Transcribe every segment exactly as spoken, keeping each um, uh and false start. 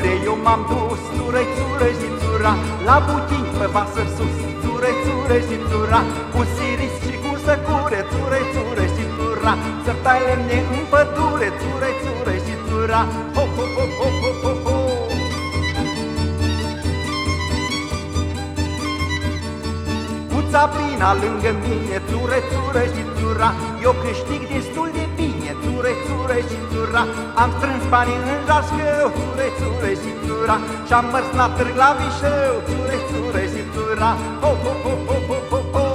ture eu m-am dus, ture, ture și țura, la butin pe vasăr sus, ture, ture și țura, cu siris și cu săcure, ture, ture și țura, să tai lemne în pădure, ture, ture și țura, ho, ho, ho, ho, ho, ho, ho. Cu țapina lângă mine, ture, ture și țura, eu câștig destul de bine, ture, ture și țura, am strâns banii în jașcău, ture, ture și țura, și-am mers la târg la Vișeu, ture, ture și țura, ho, ho, ho, ho, ho, ho, ho.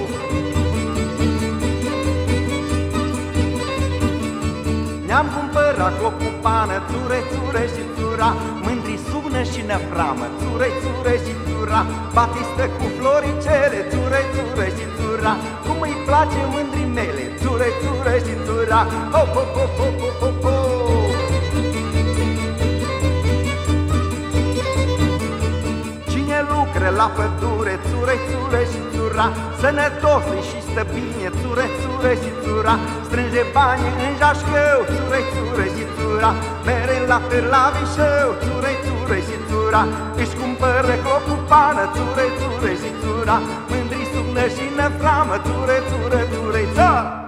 Ne-am cumpărat o cupană, ture, ture și țura, mândri subnă și năframă, ture, ture și țura, batistă cu floricele, ture, ture și țura, cum îi place mândrii mele, ture, ture și țura, ho, ho, ho, ho, ho, ho, ho. Cine lucră la pădure, ture, ture și țura, sănătos și stă bine, ture, ture și țura, strânge bani în jașcău, ture, ture și țura, mere la târg la Vișeu, ture, ture și țura, își cumpără cu o cupană, ture, ture și țura, mândri subnă și năframă, ture, ture, ture, țara.